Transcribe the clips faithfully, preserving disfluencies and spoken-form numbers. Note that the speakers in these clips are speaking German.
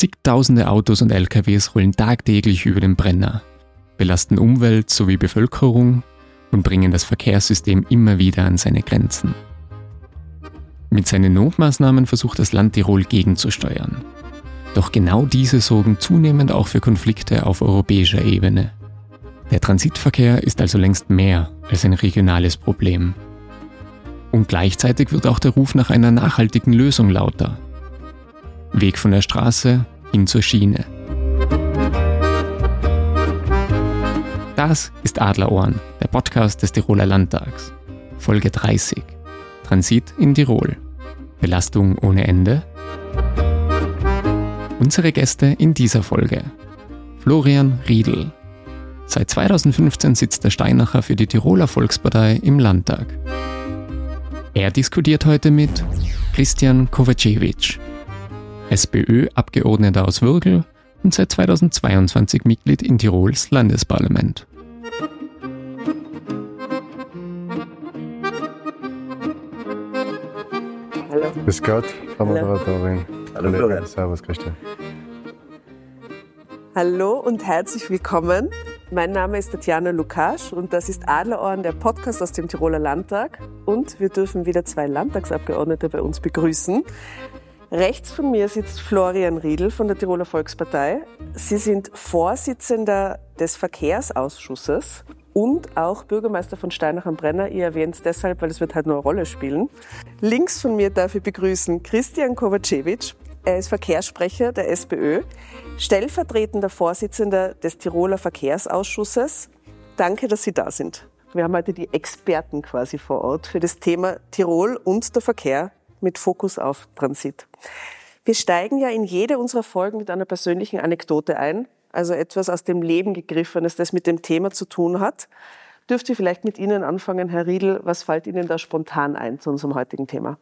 Zigtausende Autos und L K Ws rollen tagtäglich über den Brenner, belasten Umwelt sowie Bevölkerung und bringen das Verkehrssystem immer wieder an seine Grenzen. Mit seinen Notmaßnahmen versucht das Land Tirol gegenzusteuern. Doch genau diese sorgen zunehmend auch für Konflikte auf europäischer Ebene. Der Transitverkehr ist also längst mehr als ein regionales Problem. Und gleichzeitig wird auch der Ruf nach einer nachhaltigen Lösung lauter. Weg von der Straße hin zur Schiene. Das ist Adlerohren, der Podcast des Tiroler Landtags. Folge dreißig. Transit in Tirol. Belastung ohne Ende? Unsere Gäste in dieser Folge. Florian Riedl. Seit zweitausendfünfzehn sitzt der Steinacher für die Tiroler Volkspartei im Landtag. Er diskutiert heute mit Christian Kovacevic, SPÖ-Abgeordneter aus Würgl und seit zweitausendzweiundzwanzig Mitglied in Tirols Landesparlament. Hallo. Grüß Gott, Frau Moderatorin. Hallo Florian. Servus Christian. Hallo und herzlich willkommen. Mein Name ist Tatjana Lukasch und das ist Adlerohren, der Podcast aus dem Tiroler Landtag. Und wir dürfen wieder zwei Landtagsabgeordnete bei uns begrüßen. Rechts von mir sitzt Florian Riedl von der Tiroler Volkspartei. Sie sind Vorsitzender des Verkehrsausschusses und auch Bürgermeister von Steinach am Brenner. Ihr erwähnt es deshalb, weil es wird halt nur eine Rolle spielen. Links von mir darf ich begrüßen Christian Kovacevic. Er ist Verkehrssprecher der SPÖ, stellvertretender Vorsitzender des Tiroler Verkehrsausschusses. Danke, dass Sie da sind. Wir haben heute die Experten quasi vor Ort für das Thema Tirol und der Verkehr mit Fokus auf Transit. Wir steigen ja in jede unserer Folgen mit einer persönlichen Anekdote ein, also etwas aus dem Leben gegriffenes, das mit dem Thema zu tun hat. Dürft ihr vielleicht mit Ihnen anfangen, Herr Riedl? Was fällt Ihnen da spontan ein zu unserem heutigen Thema?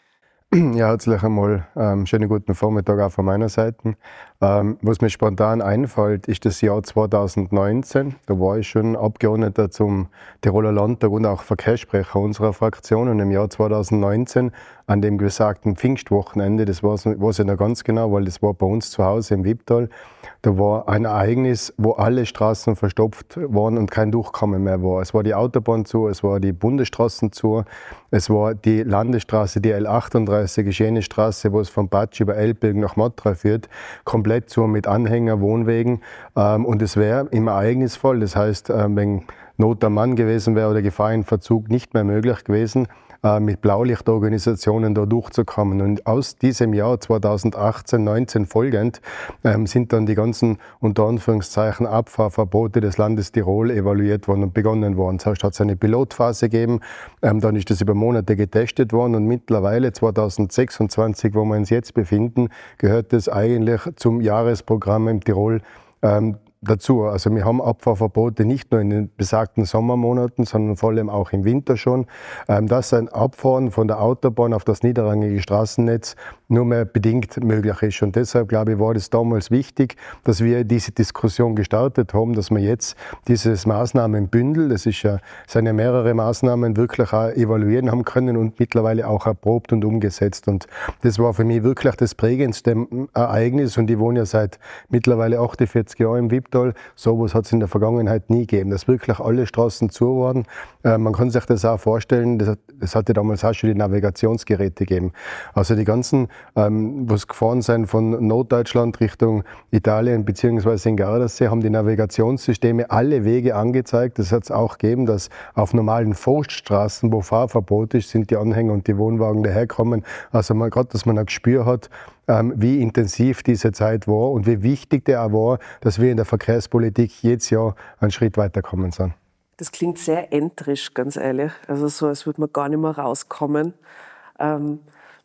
Ja, herzlich einmal ähm, schönen guten Vormittag auch von meiner Seite. Ähm, was mir spontan einfällt, ist das Jahr zweitausendneunzehn. Da war ich schon Abgeordneter zum Tiroler Landtag und auch Verkehrssprecher unserer Fraktion. Und im Jahr zweitausendneunzehn, an dem gesagten Pfingstwochenende, das weiß ich noch ganz genau, weil das war bei uns zu Hause im Wipptal, da war ein Ereignis, wo alle Straßen verstopft waren und kein Durchkommen mehr war. Es war die Autobahn zu, es war die Bundesstraßen zu, es war die Landesstraße, die L achtunddreißig, jene Straße, wo es von Batsch über Elbberg nach Matra führt, komplett zu mit Anhänger, Wohnwegen. Und es wäre im Ereignisfall, das heißt, wenn Not am Mann gewesen wäre oder Gefahr in Verzug, nicht mehr möglich gewesen, mit Blaulichtorganisationen da durchzukommen. Und aus diesem Jahr zweitausendachtzehn, neunzehn folgend ähm, sind dann die ganzen, unter Anführungszeichen, Abfahrverbote des Landes Tirol evaluiert worden und begonnen worden. Zuerst hat es eine Pilotphase gegeben, ähm, dann ist das über Monate getestet worden und mittlerweile zweitausendsechsundzwanzig, wo wir uns jetzt befinden, gehört das eigentlich zum Jahresprogramm im Tirol ähm, dazu. Also wir haben Abfahrverbote nicht nur in den besagten Sommermonaten, sondern vor allem auch im Winter schon. Dass ein Abfahren von der Autobahn auf das niederrangige Straßennetz nur mehr bedingt möglich ist. Und deshalb, glaube ich, war das damals wichtig, dass wir diese Diskussion gestartet haben, dass wir jetzt dieses Maßnahmenbündel, das ist ja, sind ja mehrere Maßnahmen, wirklich auch evaluieren haben können und mittlerweile auch erprobt und umgesetzt. Und das war für mich wirklich das prägendste Ereignis. Und ich wohne ja seit mittlerweile achtundvierzig Jahren im Wipptal. So etwas hat es in der Vergangenheit nie gegeben, dass wirklich alle Straßen zu waren. Äh, man kann sich das auch vorstellen, das, das hatte damals auch schon die Navigationsgeräte gegeben. Also die ganzen, ähm, was gefahren sind von Norddeutschland Richtung Italien beziehungsweise in Gardasee, haben die Navigationssysteme alle Wege angezeigt. Das hat es auch gegeben, dass auf normalen Forststraßen, wo Fahrverbot ist, sind die Anhänger und die Wohnwagen daherkommen. Also man, gerade, dass man ein Gespür hat, wie intensiv diese Zeit war und wie wichtig der auch war, dass wir in der Verkehrspolitik jedes Jahr einen Schritt weiterkommen sind. Das klingt sehr entrisch, ganz ehrlich. Also so, als würde man gar nicht mehr rauskommen. Ähm,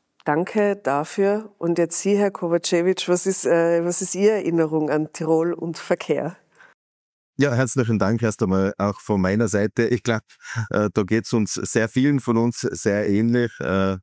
danke dafür. Und jetzt Sie, Herr Kovacevic, was ist, äh, was ist Ihre Erinnerung an Tirol und Verkehr? Ja, herzlichen Dank erst einmal auch von meiner Seite. Ich glaube, äh, da geht es uns sehr vielen von uns sehr ähnlich. Äh,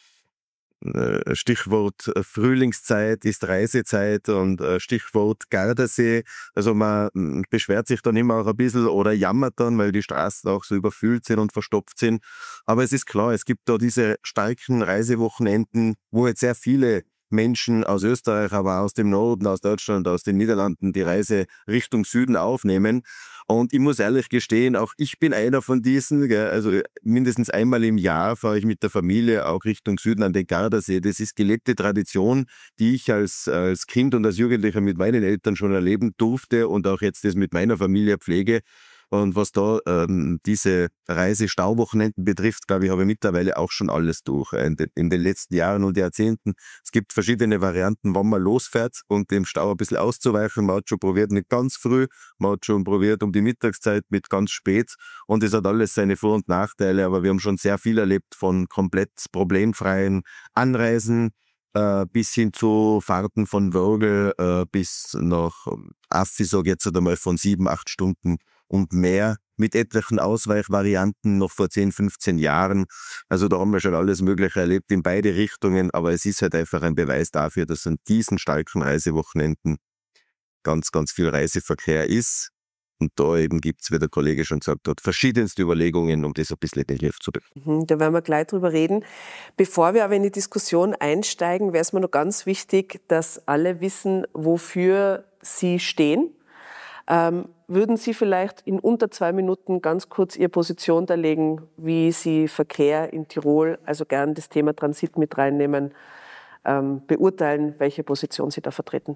Stichwort Frühlingszeit ist Reisezeit und Stichwort Gardasee. Also man beschwert sich dann immer auch ein bisschen oder jammert dann, weil die Straßen auch so überfüllt sind und verstopft sind. Aber es ist klar, es gibt da diese starken Reisewochenenden, wo jetzt sehr viele Menschen aus Österreich, aber aus dem Norden, aus Deutschland, aus den Niederlanden die Reise Richtung Süden aufnehmen. Und ich muss ehrlich gestehen, auch ich bin einer von diesen. Gell? Also mindestens einmal im Jahr fahre ich mit der Familie auch Richtung Süden an den Gardasee. Das ist gelebte Tradition, die ich als, als Kind und als Jugendlicher mit meinen Eltern schon erleben durfte und auch jetzt das mit meiner Familie pflege. Und was da ähm, diese Reise-Stauwochenenden betrifft, glaube ich, habe ich mittlerweile auch schon alles durch in den, in den letzten Jahren und Jahrzehnten. Es gibt verschiedene Varianten, wann man losfährt und dem Stau ein bisschen auszuweichen. Man hat schon probiert mit ganz früh, man hat schon probiert um die Mittagszeit mit ganz spät und es hat alles seine Vor- und Nachteile, aber wir haben schon sehr viel erlebt von komplett problemfreien Anreisen, Uh, bis hin zu Fahrten von Wörgl uh, bis nach Affi, sag ich jetzt einmal, von sieben, acht Stunden und mehr mit etlichen Ausweichvarianten noch vor zehn, fünfzehn Jahren. Also da haben wir schon alles Mögliche erlebt in beide Richtungen, aber es ist halt einfach ein Beweis dafür, dass an diesen starken Reisewochenenden ganz, ganz viel Reiseverkehr ist. Und da eben gibt's, wie der Kollege schon gesagt hat, verschiedenste Überlegungen, um das ein bisschen in den Griff zu bekommen. Da werden wir gleich drüber reden. Bevor wir aber in die Diskussion einsteigen, wäre es mir noch ganz wichtig, dass alle wissen, wofür Sie stehen. Ähm, würden Sie vielleicht in unter zwei Minuten ganz kurz Ihre Position darlegen, wie Sie Verkehr in Tirol, also gern das Thema Transit mit reinnehmen, ähm, beurteilen, welche Position Sie da vertreten?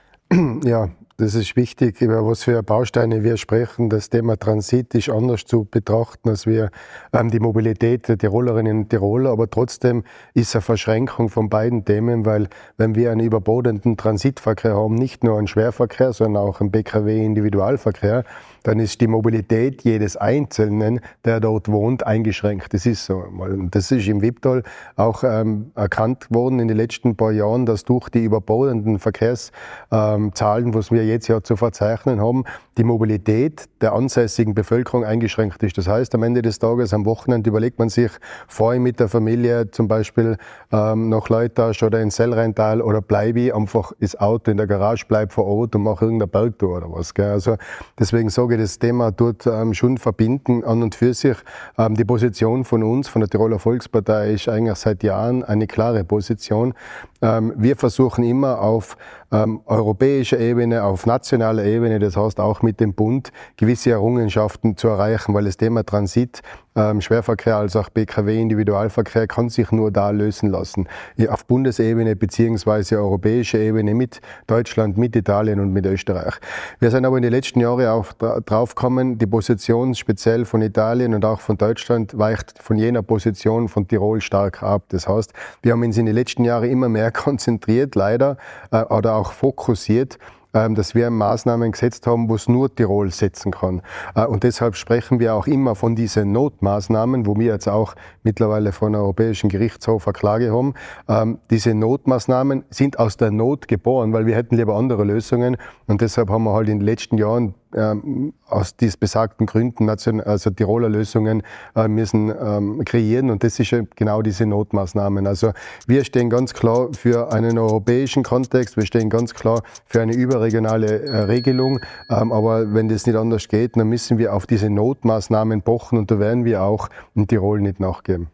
Ja, das ist wichtig, über was für Bausteine wir sprechen. Das Thema Transit ist anders zu betrachten als wir ähm, die Mobilität der Tirolerinnen und Tiroler, aber trotzdem ist eine Verschränkung von beiden Themen, weil wenn wir einen überbordenden Transitverkehr haben, nicht nur einen Schwerverkehr, sondern auch einen B K W-Individualverkehr, dann ist die Mobilität jedes Einzelnen, der dort wohnt, eingeschränkt. Das ist so. Und das ist im Wipptal auch ähm, erkannt worden in den letzten paar Jahren, dass durch die überbordenden Verkehrszahlen, ähm, was wir jetzt ja zu verzeichnen haben, die Mobilität der ansässigen Bevölkerung eingeschränkt ist. Das heißt, am Ende des Tages, am Wochenende überlegt man sich, fahre ich mit der Familie zum Beispiel ähm, nach Leutasch oder ins Sellrheintal oder bleibe ich einfach das Auto in der Garage, bleib vor Ort und mache irgendeine Bergtour oder was. Gell? Also deswegen sage ich, das Thema dort ähm, schon verbinden an und für sich. Ähm, die Position von uns, von der Tiroler Volkspartei, ist eigentlich seit Jahren eine klare Position. Ähm, wir versuchen immer auf ähm, europäischer Ebene, auf nationaler Ebene, das heißt auch mit dem Bund, gewisse Errungenschaften zu erreichen, weil das Thema Transit, ähm, Schwerverkehr als auch B K W-Individualverkehr kann sich nur da lösen lassen. Auf Bundesebene beziehungsweise europäischer Ebene mit Deutschland, mit Italien und mit Österreich. Wir sind aber in den letzten Jahren auch drauf gekommen, die Position speziell von Italien und auch von Deutschland weicht von jener Position von Tirol stark ab. Das heißt, wir haben uns in den letzten Jahren immer mehr konzentriert, leider, äh, oder auch fokussiert, dass wir Maßnahmen gesetzt haben, wo es nur Tirol setzen kann. Und deshalb sprechen wir auch immer von diesen Notmaßnahmen, wo wir jetzt auch mittlerweile von einem Europäischen Gerichtshof eine Klage haben. Diese Notmaßnahmen sind aus der Not geboren, weil wir hätten lieber andere Lösungen. Und deshalb haben wir halt in den letzten Jahren ähm, aus diesen besagten Gründen also Tiroler Lösungen äh, müssen ähm, kreieren. Und das ist ja genau diese Notmaßnahmen. Also wir stehen ganz klar für einen europäischen Kontext, wir stehen ganz klar für eine überregionale äh, Regelung. Ähm, aber wenn das nicht anders geht, dann müssen wir auf diese Notmaßnahmen pochen und da werden wir auch in Tirol nicht nachgeben.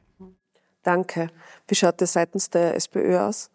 Danke. Wie schaut das seitens der SPÖ aus?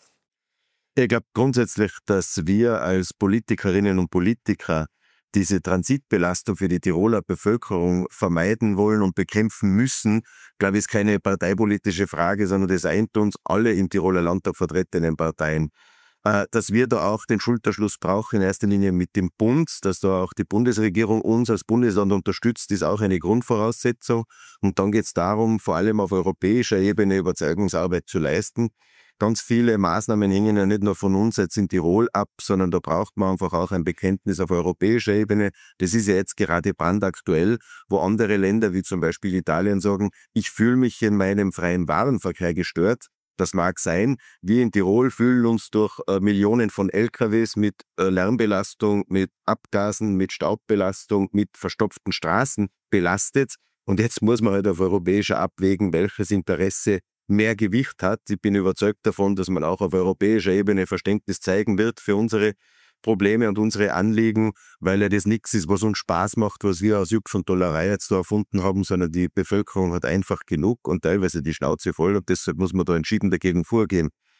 Ich glaube grundsätzlich, dass wir als Politikerinnen und Politiker diese Transitbelastung für die Tiroler Bevölkerung vermeiden wollen und bekämpfen müssen, glaube ich, ist keine parteipolitische Frage, sondern das eint uns alle im Tiroler Landtag vertretenen Parteien. Dass wir da auch den Schulterschluss brauchen, in erster Linie mit dem Bund, dass da auch die Bundesregierung uns als Bundesland unterstützt, ist auch eine Grundvoraussetzung. Und dann geht es darum, vor allem auf europäischer Ebene Überzeugungsarbeit zu leisten. Ganz viele Maßnahmen hängen ja nicht nur von uns jetzt in Tirol ab, sondern da braucht man einfach auch ein Bekenntnis auf europäischer Ebene. Das ist ja jetzt gerade brandaktuell, wo andere Länder wie zum Beispiel Italien sagen, ich fühle mich in meinem freien Warenverkehr gestört. Das mag sein. Wir in Tirol fühlen uns durch äh, Millionen von L K Ws mit äh, Lärmbelastung, mit Abgasen, mit Staubbelastung, mit verstopften Straßen belastet. Und jetzt muss man halt auf europäischer abwägen, welches Interesse mehr Gewicht hat. Ich bin überzeugt davon, dass man auch auf europäischer Ebene Verständnis zeigen wird für unsere Probleme und unsere Anliegen, weil ja das nichts ist, was uns Spaß macht, was wir aus Jux und Dollerei jetzt da erfunden haben, sondern die Bevölkerung hat einfach genug und teilweise die Schnauze voll und deshalb muss man da entschieden dagegen vorgehen.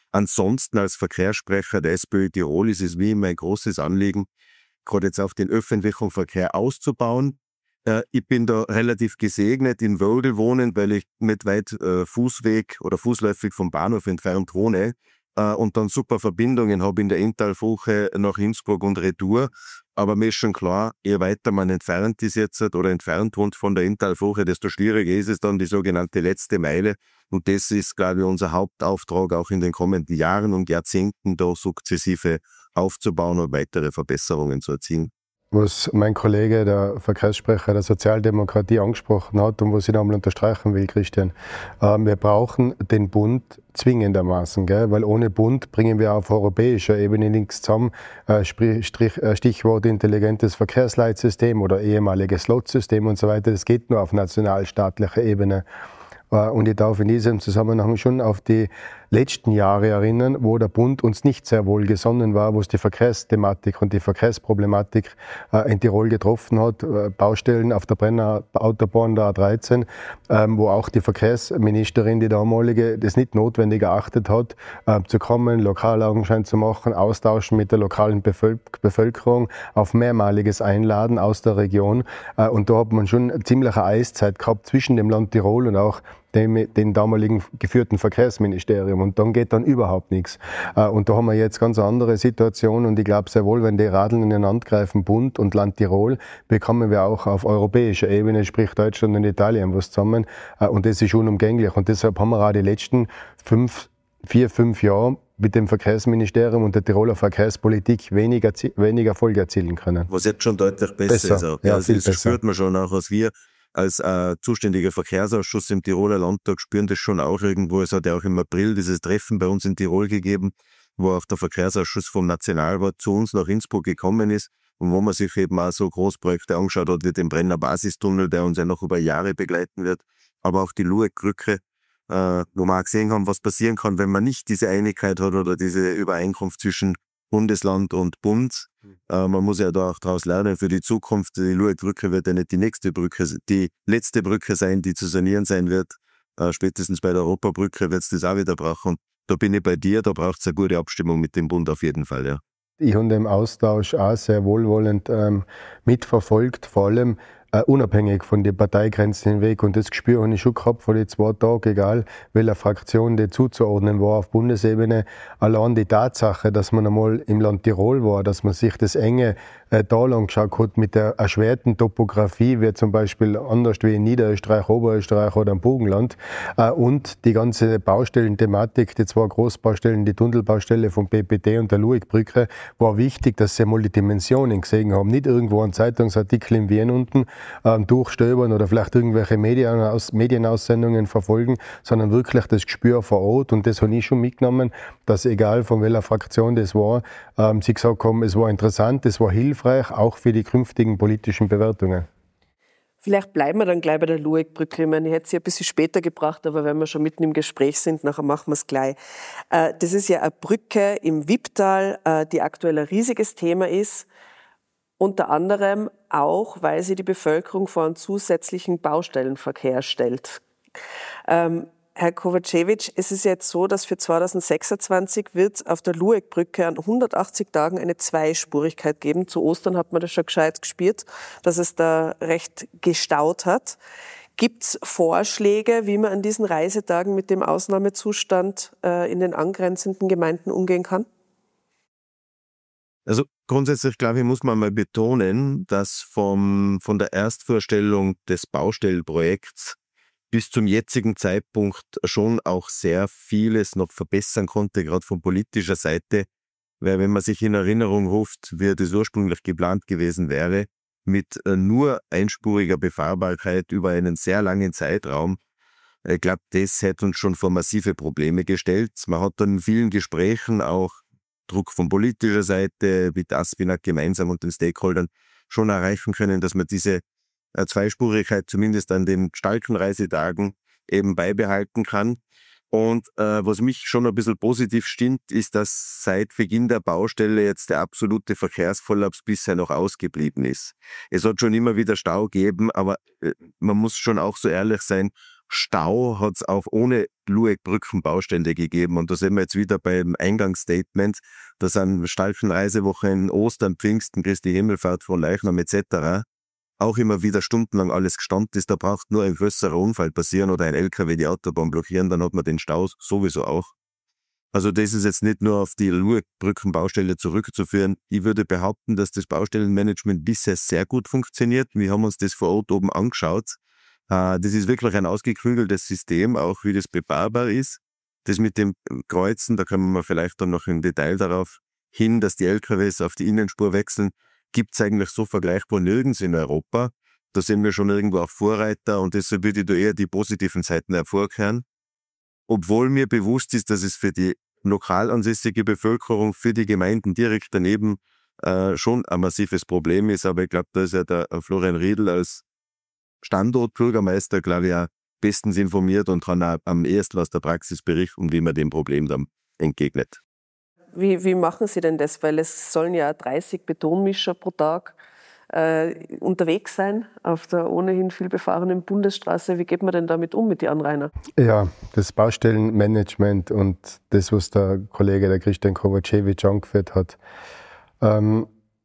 Ansonsten als Verkehrssprecher der SPÖ Tirol ist es wie immer ein großes Anliegen, gerade jetzt auf den öffentlichen Verkehr auszubauen. Äh, ich bin da relativ gesegnet in Wölgl wohnend, weil ich nicht weit äh, Fußweg oder fußläufig vom Bahnhof entfernt wohne äh, und dann super Verbindungen habe in der Inntalfurche nach Innsbruck und Retour. Aber mir ist schon klar, je weiter man entfernt ist jetzt oder entfernt wohnt von der Inntalfurche, desto schwieriger ist es dann die sogenannte letzte Meile. Und das ist, glaube ich, unser Hauptauftrag auch in den kommenden Jahren und Jahrzehnten, da sukzessive aufzubauen und weitere Verbesserungen zu erzielen. Was mein Kollege, der Verkehrssprecher der Sozialdemokratie, angesprochen hat und was ich nochmal unterstreichen will, Christian, äh, wir brauchen den Bund zwingendermaßen, gell? Weil ohne Bund bringen wir auf europäischer Ebene nichts zusammen. Äh, Strich, äh, Stichwort intelligentes Verkehrsleitsystem oder ehemaliges Lotsystem und so weiter. Das geht nur auf nationalstaatlicher Ebene. Und ich darf in diesem Zusammenhang schon auf die letzten Jahre erinnern, wo der Bund uns nicht sehr wohl gesonnen war, wo es die Verkehrsthematik und die Verkehrsproblematik äh, in Tirol getroffen hat. Äh, Baustellen auf der Brenner Autobahn der A dreizehn, ähm, wo auch die Verkehrsministerin, die damalige, das nicht notwendig erachtet hat, äh, zu kommen, Lokalaugenschein zu machen, austauschen mit der lokalen Bevölk- Bevölkerung, auf mehrmaliges Einladen aus der Region. Äh, und da hat man schon eine ziemliche Eiszeit gehabt zwischen dem Land Tirol und auch dem, den damaligen geführten Verkehrsministerium. Und dann geht dann überhaupt nichts. Und da haben wir jetzt ganz eine andere Situation. Und ich glaube sehr wohl, wenn die Radeln ineinander greifen, Bund und Land Tirol, bekommen wir auch auf europäischer Ebene, sprich Deutschland und Italien, was zusammen. Und das ist unumgänglich. Und deshalb haben wir auch die letzten fünf, vier, fünf Jahre mit dem Verkehrsministerium und der Tiroler Verkehrspolitik weniger, weniger Erfolg erzielen können. Was jetzt schon deutlich besser, besser. ist. Auch. Ja, also das besser. Spürt man schon auch, als wir als äh, zuständiger Verkehrsausschuss im Tiroler Landtag spüren das schon auch irgendwo. Es hat ja auch im April dieses Treffen bei uns in Tirol gegeben, wo auch der Verkehrsausschuss vom Nationalrat zu uns nach Innsbruck gekommen ist und wo man sich eben auch so Großprojekte angeschaut hat wie den Brenner Basistunnel, der uns ja noch über Jahre begleiten wird, aber auch die Lueck-Brücke, äh, wo wir auch gesehen haben, was passieren kann, wenn man nicht diese Einigkeit hat oder diese Übereinkunft zwischen Bundesland und Bund. Äh, man muss ja da auch daraus lernen für die Zukunft. Die Lueck-Brücke wird ja nicht die nächste Brücke, die letzte Brücke sein, die zu sanieren sein wird. Äh, spätestens bei der Europabrücke wird es das auch wieder brauchen. Da bin ich bei dir, da braucht es eine gute Abstimmung mit dem Bund auf jeden Fall, ja. Ich habe den Austausch auch sehr wohlwollend ähm, mitverfolgt, vor allem Uh, unabhängig von den Parteigrenzen hinweg. Und das Gespür habe ich schon gehabt vor den zwei Tagen, egal welcher Fraktion die zuzuordnen war auf Bundesebene. Allein die Tatsache, dass man einmal im Land Tirol war, dass man sich das enge äh, Tal angeschaut hat mit der erschwerten Topografie, wie zum Beispiel anders wie in Niederösterreich, Oberösterreich oder im Burgenland. Uh, und die ganze Baustellenthematik, die zwei Großbaustellen, die Tunnelbaustelle vom P P T und der Lueck-Brücke, war wichtig, dass sie einmal die Dimensionen gesehen haben. Nicht irgendwo ein Zeitungsartikel in Wien unten, Ähm, durchstöbern oder vielleicht irgendwelche Medienaus- Medienaussendungen verfolgen, sondern wirklich das Gespür vor Ort. Und das habe ich schon mitgenommen, dass egal von welcher Fraktion das war, ähm, sie gesagt haben, es war interessant, es war hilfreich, auch für die künftigen politischen Bewertungen. Vielleicht bleiben wir dann gleich bei der Lueck-Brücke. Ich meine, ich hätte sie ein bisschen später gebracht, aber wenn wir schon mitten im Gespräch sind, nachher machen wir es gleich. Das ist ja eine Brücke im Wipptal, die aktuell ein riesiges Thema ist. Unter anderem auch, weil sie die Bevölkerung vor einen zusätzlichen Baustellenverkehr stellt. Ähm, Herr Kovacevic, es ist jetzt so, dass für zweitausendsechsundzwanzig wird auf der Lueck-Brücke an hundertachtzig Tagen eine Zweispurigkeit geben. Zu Ostern hat man das schon gescheit gespürt, dass es da recht gestaut hat. Gibt es Vorschläge, wie man an diesen Reisetagen mit dem Ausnahmezustand äh, in den angrenzenden Gemeinden umgehen kann? Also grundsätzlich, glaube ich, muss man mal betonen, dass vom, von der Erstvorstellung des Baustellenprojekts bis zum jetzigen Zeitpunkt schon auch sehr vieles noch verbessern konnte, gerade von politischer Seite. Weil wenn man sich in Erinnerung ruft, wie das ursprünglich geplant gewesen wäre, mit nur einspuriger Befahrbarkeit über einen sehr langen Zeitraum, ich glaube, das hätte uns schon vor massive Probleme gestellt. Man hat dann in vielen Gesprächen auch Druck von politischer Seite mit Aspinag gemeinsam und den Stakeholdern schon erreichen können, dass man diese äh, Zweispurigkeit zumindest an den Gestaltenreisetagen eben beibehalten kann. Und äh, was mich schon ein bisschen positiv stimmt, ist, dass seit Beginn der Baustelle jetzt der absolute Verkehrsvollaps bisher noch ausgeblieben ist. Es hat schon immer wieder Stau gegeben, aber äh, man muss schon auch so ehrlich sein, Stau hat es auch ohne Lueckbrücken Baustelle gegeben. Und da sind wir jetzt wieder beim Eingangsstatement. Da sind Stalfenreisewochen, Ostern, Pfingsten, Christi Himmelfahrt, Fronleichnam et cetera auch immer wieder stundenlang alles gestanden ist. Da braucht nur ein größerer Unfall passieren oder ein L K W die Autobahn blockieren, dann hat man den Stau sowieso auch. Also das ist jetzt nicht nur auf die Lueckbrückenbaustelle zurückzuführen. Ich würde behaupten, dass das Baustellenmanagement bisher sehr gut funktioniert. Wir haben uns das vor Ort oben angeschaut. Das ist wirklich ein ausgeklügeltes System, auch wie das befahrbar ist. Das mit dem Kreuzen, da kommen wir vielleicht dann noch im Detail darauf hin, dass die L K Ws auf die Innenspur wechseln, gibt es eigentlich so vergleichbar nirgends in Europa. Da sind wir schon irgendwo auch Vorreiter und deshalb würde ich da eher die positiven Seiten hervorkehren. Obwohl mir bewusst ist, dass es für die lokal ansässige Bevölkerung, für die Gemeinden direkt daneben äh, schon ein massives Problem ist. Aber ich glaube, da ist ja der Florian Riedl als Standortbürgermeister, glaube ich, auch bestens informiert und kann auch am ehesten aus der Praxis berichten, wie man dem Problem dann entgegnet. Wie, wie machen Sie denn das? Weil es sollen ja dreißig Betonmischer pro Tag äh, unterwegs sein auf der ohnehin viel befahrenen Bundesstraße. Wie geht man denn damit um mit den Anrainern? Ja, das Baustellenmanagement und das, was der Kollege, der Christian Kovacevic, angeführt hat, ähm,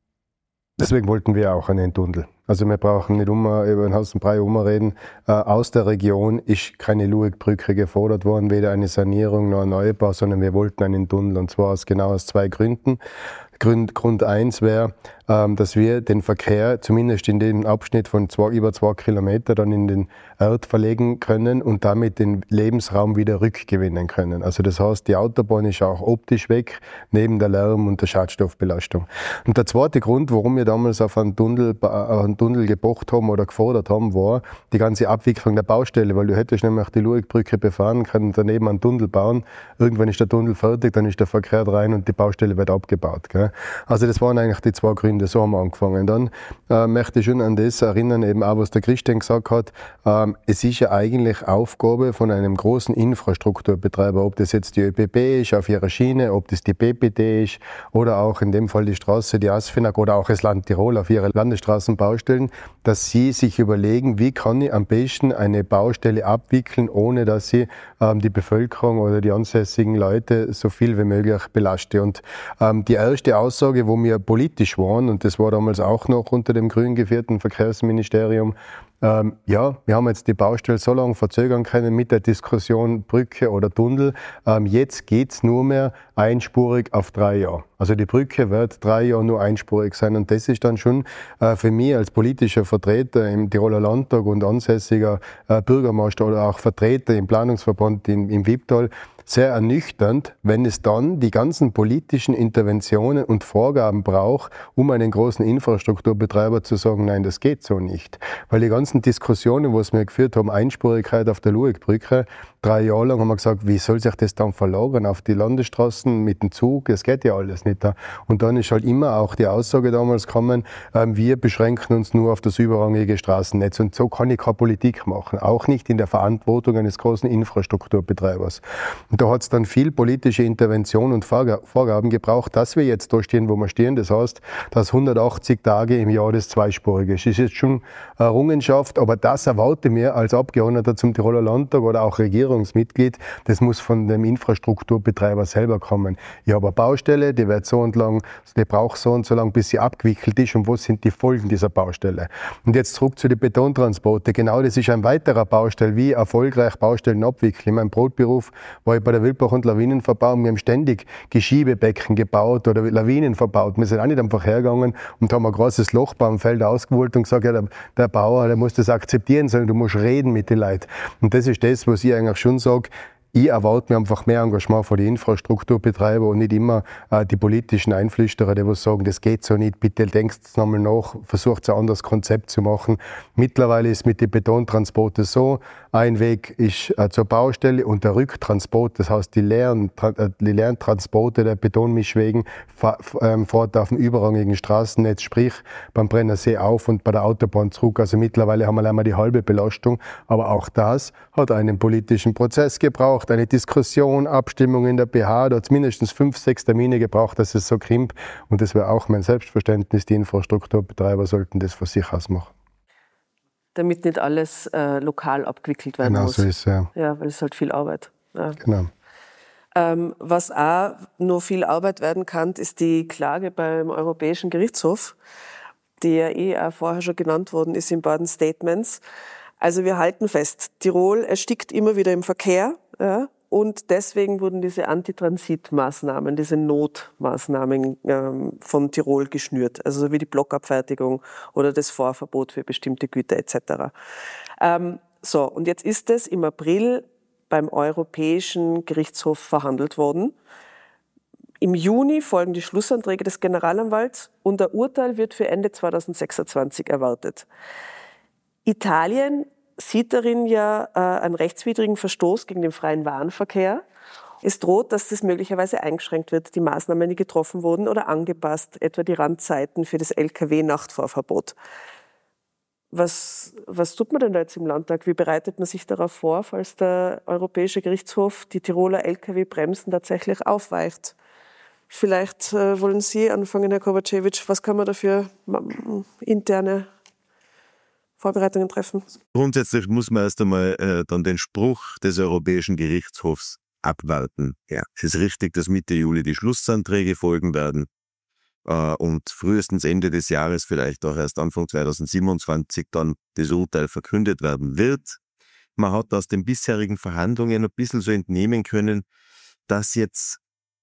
deswegen wollten wir auch einen Tunnel. Also wir brauchen nicht immer über den Haus und Brei umreden. Äh, aus der Region ist keine Lueckbrücke gefordert worden, weder eine Sanierung noch ein Neubau, sondern wir wollten einen Tunnel, und zwar aus genau aus zwei Gründen. Grund, Grund eins wäre, ähm, dass wir den Verkehr zumindest in dem Abschnitt von zwei, über zwei Kilometer dann in den Ort verlegen können und damit den Lebensraum wieder rückgewinnen können. Also das heißt, die Autobahn ist auch optisch weg, neben der Lärm- und der Schadstoffbelastung. Und der zweite Grund, warum wir damals auf einen Tunnel, auf einen Tunnel gepocht haben oder gefordert haben, war die ganze Abwicklung der Baustelle, weil du hättest nämlich die Lueckbrücke befahren können, daneben einen Tunnel bauen. Irgendwann ist der Tunnel fertig, dann ist der Verkehr rein und die Baustelle wird abgebaut. Gell? Also das waren eigentlich die zwei Gründe, so haben wir angefangen. Dann äh, möchte ich schon an das erinnern, eben auch was der Christian gesagt hat, ähm, es ist ja eigentlich Aufgabe von einem großen Infrastrukturbetreiber, ob das jetzt die ÖBB ist auf ihrer Schiene, ob das die B P T ist oder auch in dem Fall die Straße, die ASFINAG oder auch das Land Tirol auf ihre Landesstraßenbaustellen, dass sie sich überlegen, wie kann ich am besten eine Baustelle abwickeln, ohne dass ich ähm, die Bevölkerung oder die ansässigen Leute so viel wie möglich belaste. Und ähm, die erste Aussage, wo wir politisch waren, und das war damals auch noch unter dem grün geführten Verkehrsministerium, ähm, ja, wir haben jetzt die Baustelle so lange verzögern können mit der Diskussion Brücke oder Tunnel. Ähm, jetzt geht's nur mehr einspurig auf drei Jahre. Also die Brücke wird drei Jahre nur einspurig sein. Und das ist dann schon äh, für mich als politischer Vertreter im Tiroler Landtag und ansässiger äh, Bürgermeister oder auch Vertreter im Planungsverband in, im Wipptal sehr ernüchternd, wenn es dann die ganzen politischen Interventionen und Vorgaben braucht, um einen großen Infrastrukturbetreiber zu sagen, nein, das geht so nicht. Weil die ganzen Diskussionen, was wir geführt haben, Einspurigkeit auf der Lueckbrücke, drei Jahre lang haben wir gesagt, wie soll sich das dann verlagern auf die Landesstraßen mit dem Zug? Das geht ja alles nicht. Und dann ist halt immer auch die Aussage damals gekommen, wir beschränken uns nur auf das überrangige Straßennetz. Und so kann ich keine Politik machen, auch nicht in der Verantwortung eines großen Infrastrukturbetreibers. Und da hat es dann viel politische Intervention und Vorgaben gebraucht, dass wir jetzt da stehen, wo wir stehen. Das heißt, dass hundertachtzig Tage im Jahr das Zweispurige ist. Das ist jetzt schon eine Errungenschaft, aber das erwarte mir als Abgeordneter zum Tiroler Landtag oder auch Regierungsmitglied, das muss von dem Infrastrukturbetreiber selber kommen. Ich habe eine Baustelle, die wird so und lang, die braucht so und so lang, bis sie abgewickelt ist, und was sind die Folgen dieser Baustelle. Und jetzt zurück zu den Betontransporte. Genau, das ist ein weiterer Baustelle, wie erfolgreich Baustellen abwickeln. In meinem Brotberuf war ich bei der Wildbach- und Lawinenverbauung. Wir haben ständig Geschiebebecken gebaut oder Lawinen verbaut. Wir sind auch nicht einfach hergegangen und haben ein großes Loch beim Feld ausgewollt und gesagt, ja, der, der Bauer, der muss das akzeptieren, sondern du musst reden mit den Leuten. Und das ist das, was ich eigentlich schon sage. Ich erwarte mir einfach mehr Engagement von den Infrastrukturbetreibern und nicht immer äh, die politischen Einflüsterer, die was sagen, das geht so nicht, bitte denkt es nochmal nach, versucht ein anderes Konzept zu machen. Mittlerweile ist mit den Betontransporten so, ein Weg ist äh, zur Baustelle und der Rücktransport, das heißt die leeren, äh, die leeren Transporte der Betonmischwegen ähm, fährt auf dem überrangigen Straßennetz, sprich beim Brennersee auf und bei der Autobahn zurück. Also mittlerweile haben wir einmal die halbe Belastung, aber auch das hat einen politischen Prozess gebraucht. Eine Diskussion, Abstimmung in der B H, da hat es mindestens fünf, sechs Termine gebraucht, dass es so krimpt. Und das wäre auch mein Selbstverständnis. Die Infrastrukturbetreiber sollten das von sich aus machen. damit nicht alles äh, lokal abgewickelt werden genau muss. Genau so ist ja. Ja, weil es halt viel Arbeit. Ja. Genau. Ähm, was auch nur viel Arbeit werden kann, ist die Klage beim Europäischen Gerichtshof, die ja eh auch vorher schon genannt worden ist in beiden Statements. Also wir halten fest, Tirol erstickt immer wieder im Verkehr, ja, und deswegen wurden diese Antitransitmaßnahmen, diese Notmaßnahmen ähm, von Tirol geschnürt, also so wie die Blockabfertigung oder das Fahrverbot für bestimmte Güter et cetera. Ähm, so, und jetzt ist es im April beim Europäischen Gerichtshof verhandelt worden. Im Juni folgen die Schlussanträge des Generalanwalts und ein Urteil wird für Ende zweitausendsechsundzwanzig erwartet. Italien sieht darin ja äh, einen rechtswidrigen Verstoß gegen den freien Warenverkehr. Es droht, dass das möglicherweise eingeschränkt wird, die Maßnahmen, die getroffen wurden, oder angepasst, etwa die Randzeiten für das L K W-Nachtfahrverbot. Was, was tut man denn da jetzt im Landtag? Wie bereitet man sich darauf vor, falls der Europäische Gerichtshof die Tiroler L K W-Bremsen tatsächlich aufweicht? Vielleicht äh, wollen Sie anfangen, Herr Kovacevic. Was kann man dafür interne Vorbereitungen treffen? Grundsätzlich muss man erst einmal äh, dann den Spruch des Europäischen Gerichtshofs abwarten. Ja, es ist richtig, dass Mitte Juli die Schlussanträge folgen werden äh, und frühestens Ende des Jahres, vielleicht auch erst Anfang zweitausendsiebenundzwanzig, dann das Urteil verkündet werden wird. Man hat aus den bisherigen Verhandlungen ein bisschen so entnehmen können, dass jetzt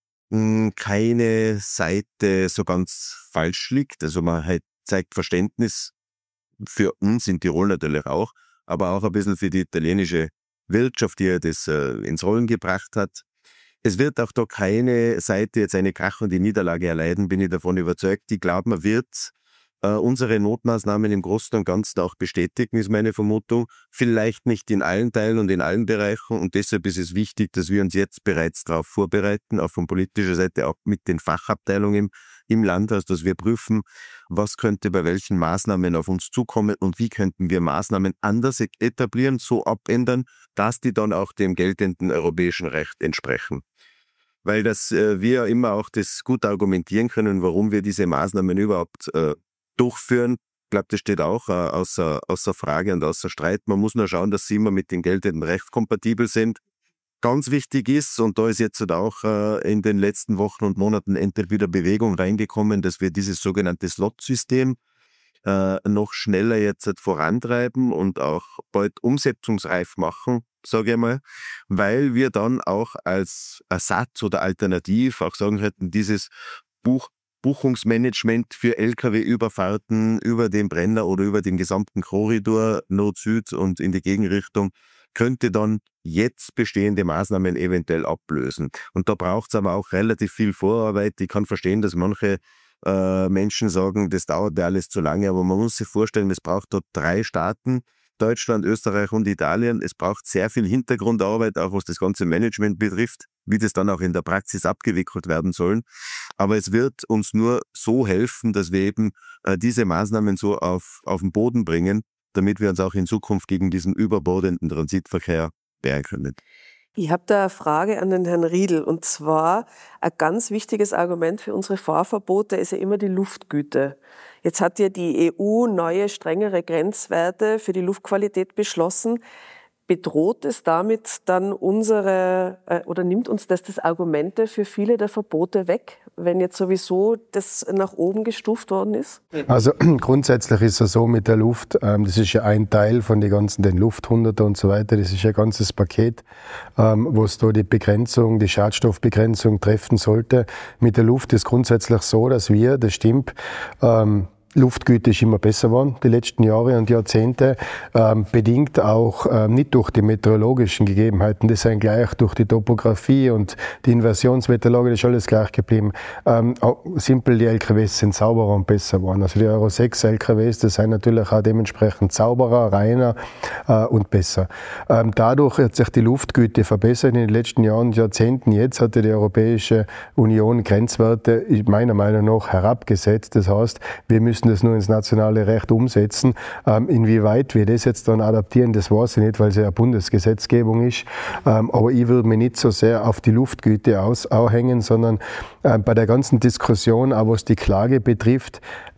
mh, keine Seite so ganz falsch liegt. Also man halt zeigt Verständnis für uns in Tirol natürlich auch, aber auch ein bisschen für die italienische Wirtschaft, die ja das äh, ins Rollen gebracht hat. Es wird auch da keine Seite jetzt eine krachende Niederlage erleiden, bin ich davon überzeugt. Ich glaube, man wird äh, unsere Notmaßnahmen im Großen und Ganzen auch bestätigen, ist meine Vermutung. Vielleicht nicht in allen Teilen und in allen Bereichen, und deshalb ist es wichtig, dass wir uns jetzt bereits darauf vorbereiten, auch von politischer Seite, auch mit den Fachabteilungen im Landhaus, dass wir prüfen, was könnte bei welchen Maßnahmen auf uns zukommen und wie könnten wir Maßnahmen anders etablieren, so abändern, dass die dann auch dem geltenden europäischen Recht entsprechen. Weil das äh, wir immer auch das gut argumentieren können, warum wir diese Maßnahmen überhaupt äh, durchführen. Ich glaube, das steht auch äh, außer, außer Frage und außer Streit. Man muss nur schauen, dass sie immer mit dem geltenden Recht kompatibel sind. Ganz wichtig ist, und da ist jetzt auch äh, in den letzten Wochen und Monaten endlich wieder Bewegung reingekommen, dass wir dieses sogenannte Slot-System äh, noch schneller jetzt halt vorantreiben und auch bald umsetzungsreif machen, sage ich mal, weil wir dann auch als Ersatz oder Alternativ auch sagen hätten, dieses Buch Buchungsmanagement für L K W-Überfahrten über den Brenner oder über den gesamten Korridor Nord-Süd und in die Gegenrichtung könnte dann jetzt bestehende Maßnahmen eventuell ablösen. Und da braucht es aber auch relativ viel Vorarbeit. Ich kann verstehen, dass manche äh, Menschen sagen, das dauert ja alles zu lange, aber man muss sich vorstellen, es braucht dort drei Staaten, Deutschland, Österreich und Italien. Es braucht sehr viel Hintergrundarbeit, auch was das ganze Management betrifft, wie das dann auch in der Praxis abgewickelt werden soll. Aber es wird uns nur so helfen, dass wir eben äh, diese Maßnahmen so auf, auf den Boden bringen, damit wir uns auch in Zukunft gegen diesen überbordenden Transitverkehr wehren können. Ich habe da eine Frage an den Herrn Riedl, und zwar ein ganz wichtiges Argument für unsere Fahrverbote ist ja immer die Luftgüte. Jetzt hat ja die E U neue, strengere Grenzwerte für die Luftqualität beschlossen. Bedroht es damit dann unsere, äh, oder nimmt uns das das Argumente für viele der Verbote weg, wenn jetzt sowieso das nach oben gestuft worden ist? Also grundsätzlich ist es so mit der Luft, ähm, das ist ja ein Teil von den ganzen, den Lufthunderter und so weiter, das ist ja ein ganzes Paket, ähm, wo es da die Begrenzung, die Schadstoffbegrenzung treffen sollte. Mit der Luft ist grundsätzlich so, dass wir, das stimmt, ähm, Luftgüte ist immer besser geworden, die letzten Jahre und Jahrzehnte, ähm, bedingt auch ähm, nicht durch die meteorologischen Gegebenheiten, das sind gleich durch die Topografie und die Inversionswetterlage, das ist alles gleich geblieben. Ähm, simpel, die L K Ws sind sauberer und besser geworden. Also die Euro sechs L K Ws, das sind natürlich auch dementsprechend sauberer, reiner äh, und besser. Ähm, dadurch hat sich die Luftgüte verbessert in den letzten Jahren und Jahrzehnten. Jetzt hat die Europäische Union Grenzwerte meiner Meinung nach herabgesetzt. Das heißt, wir müssen das nur ins nationale Recht umsetzen. Ähm, inwieweit wir das jetzt dann adaptieren, das weiß ich nicht, weil es ja eine Bundesgesetzgebung ist. Ähm, aber ich würde mich nicht so sehr auf die Luftgüte aus, aufhängen, sondern äh, bei der ganzen Diskussion, auch was die Klage betrifft,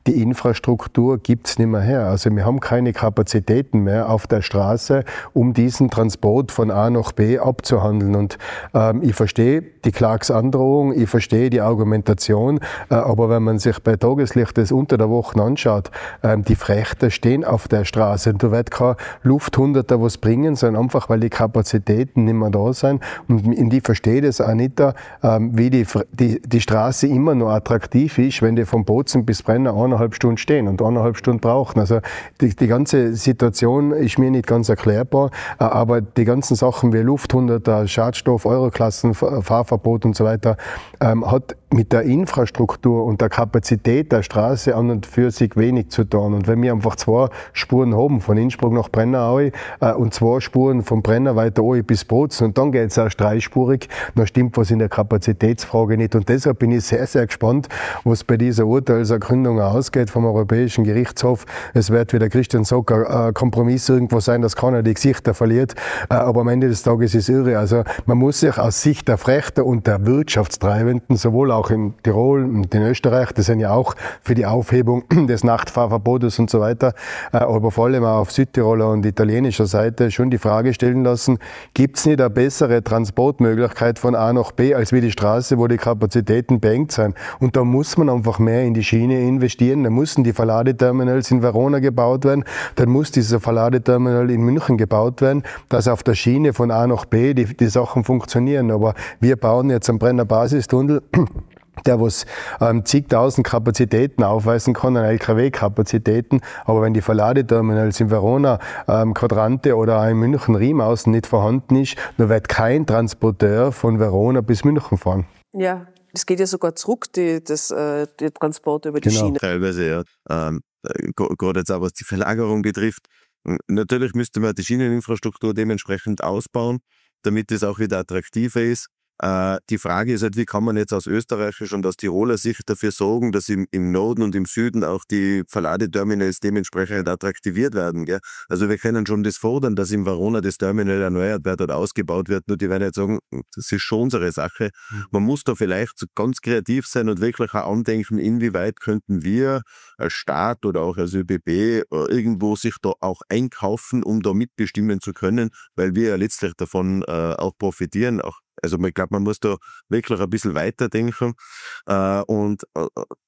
die Infrastruktur gibt es nicht mehr her. Also wir haben keine Kapazitäten mehr auf der Straße, um diesen Transport von A nach B abzuhandeln. Und ähm, ich verstehe die Klagsandrohung, ich verstehe die Argumentation, äh, aber wenn man sich bei Tageslicht das unter der Woche anschaut, äh, die Frachter stehen auf der Straße und da wird kein Lufthunderter was bringen, sondern einfach, weil die Kapazitäten nicht mehr da sind. Und ich verstehe das auch nicht, äh, wie die, die, die Straße immer noch attraktiv ist, wenn die von Bozen bis Brenner eineinhalb Stunden stehen und eineinhalb Stunden brauchen. Also die, die ganze Situation ist mir nicht ganz erklärbar, äh, aber die ganzen Sachen wie Lufthunderter, Schadstoff, Euroklassen, Fahrverbot und so weiter, ähm, hat mit der Infrastruktur und der Kapazität der Straße an und für sich wenig zu tun. Und wenn wir einfach zwei Spuren haben, von Innsbruck nach Brenner äh, und zwei Spuren von Brenner weiter bis Bozen und dann geht es erst dreispurig, dann stimmt was in der Kapazitätsfrage nicht. Und deshalb bin ich sehr, sehr gespannt, was bei dieser Urteilsergründung ausgeht vom Europäischen Gerichtshof. Es wird, wie der Christian sagt, ein Kompromiss irgendwo sein, dass keiner die Gesichter verliert. Aber am Ende des Tages ist es irre. Also man muss sich aus Sicht der Frechter und der Wirtschaftstreibenden, sowohl auch in Tirol und in Österreich, das sind ja auch für die Aufhebung des Nachtfahrverbotes und so weiter, aber vor allem auch auf Südtiroler und italienischer Seite schon die Frage stellen lassen, gibt es nicht eine bessere Transportmöglichkeit von A nach B als wie die Straße, wo die Kapazitäten beengt sind? Und da muss man einfach mehr in die Schiene investieren, da müssen die Verladeterminals in Verona gebaut werden, dann muss dieser Verladeterminal in München gebaut werden, dass auf der Schiene von A nach B die, die Sachen funktionieren. Aber wir bauen jetzt am Brenner Basistunnel, der was ähm, zigtausend Kapazitäten aufweisen kann, an L K W-Kapazitäten, aber wenn die Verladeterminals in Verona, ähm, Quadrante oder auch in München, Riemaußen nicht vorhanden ist, dann wird kein Transporteur von Verona bis München fahren. Ja, es geht ja sogar zurück, die, das, äh, die Transporte über die genau. Schiene. Teilweise, ja. Ähm, gerade jetzt auch was die Verlagerung betrifft. Natürlich müsste man die Schieneninfrastruktur dementsprechend ausbauen, damit es auch wieder attraktiver ist. Äh, die Frage ist halt, wie kann man jetzt aus österreichischer und aus Tiroler Sicht dafür sorgen, dass im, im Norden und im Süden auch die Verladeterminals dementsprechend attraktiviert werden. Gell? Also wir können schon das fordern, dass im Verona das Terminal erneuert wird oder ausgebaut wird, nur die werden jetzt sagen, das ist schon unsere Sache. Man muss da vielleicht so ganz kreativ sein und wirklich auch andenken, inwieweit könnten wir als Staat oder auch als ÖBB irgendwo sich da auch einkaufen, um da mitbestimmen zu können, weil wir ja letztlich davon äh, auch profitieren, auch. Also ich glaube, man muss da wirklich ein bisschen weiterdenken. Äh, und äh,